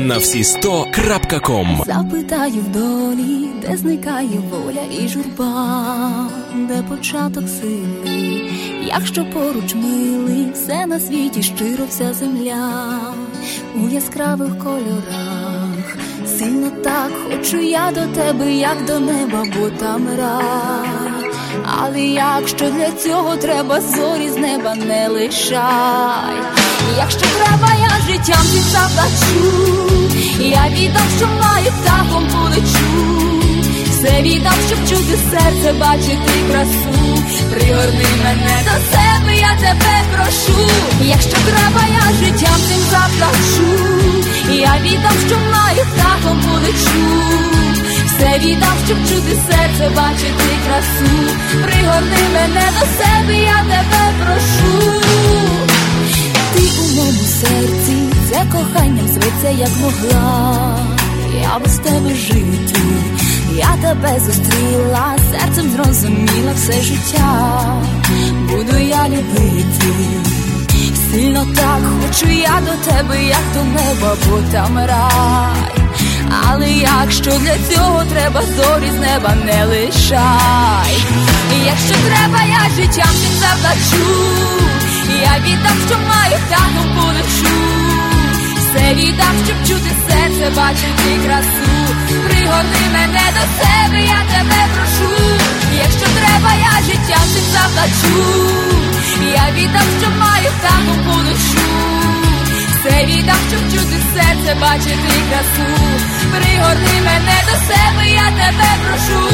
на всі 100.com. Запитаю в долі, де зникає воля і журба, де початок сили, якщо поруч милий, все на світі щиро, вся земля у яскравих кольорах. Сильно так хочу я до тебе, як до неба, бо там рай. Але якщо для цього треба, зорі з неба не лишай. Якщо треба, я життям всім заплачу, я віддам, що маю, птахом полечу. Все віддам, щоб чути серце, бачити красу. Пригорни мене до себе, я тебе прошу. Якщо треба, я життям всім заплачу, я віддам, що маю, птахом полечу. Все віддам, щоб чути серце, бачити красу. Пригорни мене до себе, я тебе прошу. Ти у моєму серці, це коханням зветься, як могла. Я без тебе жити, я тебе зустріла, серцем зрозуміла, все життя буду я любити. Сильно так хочу я до тебе, як до неба, бо там рай. Але якщо для цього треба, зорі з неба не лишай. Якщо треба, я життям всім заплачу, я віддам, що маю, птахом полечу. Все віддам, щоб чути серце, бачити красу. Пригорни мене до себе, я тебе прошу. Якщо треба, я життям всім заплачу, я віддам, що маю, птахом полечу. Все віддам, щоб чути серце, бачити красу. Пригорни мене до себе, я тебе прошу.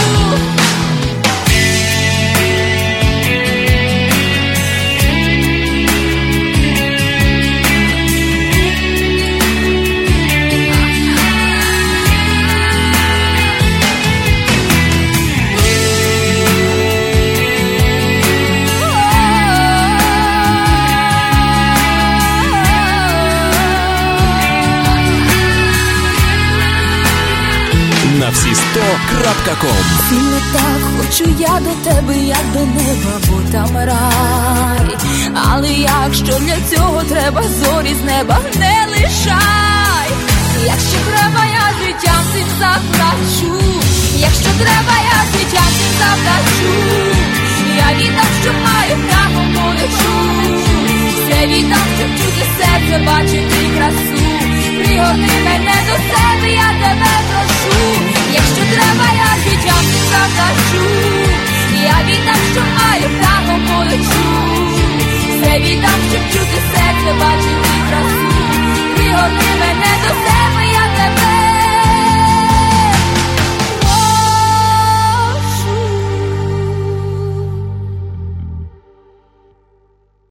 На всі 100.com. Сильно так хочу я до тебе, як до неба, бо там рай. Але якщо для цього треба, зорі з неба не лишай. Якщо треба, я життям всім заплачу, якщо треба, я життям всім заплачу. Я віддам, що маю, птахом полечу. Все віддам, щоб чути серце, бачити красу. Пригорни мене до себе, я тебе прошу. Якщо треба, я життям всім заплачу, я віддам, що маю, птахом полечу. Все віддам, щоб чути серце, бачити красу. Пригорни мене до себе.